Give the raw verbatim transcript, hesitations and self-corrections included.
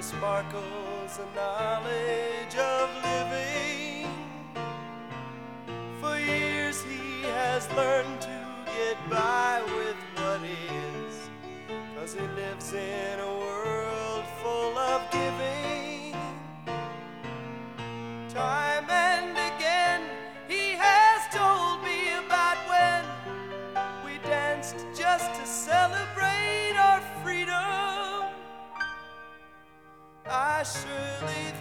sparkles and knowledge of living. For years he has learned to get by with what is, 'cause he lives in a world full of giving. Time and again he has told me about when we danced just to celebrate our freedom. I surely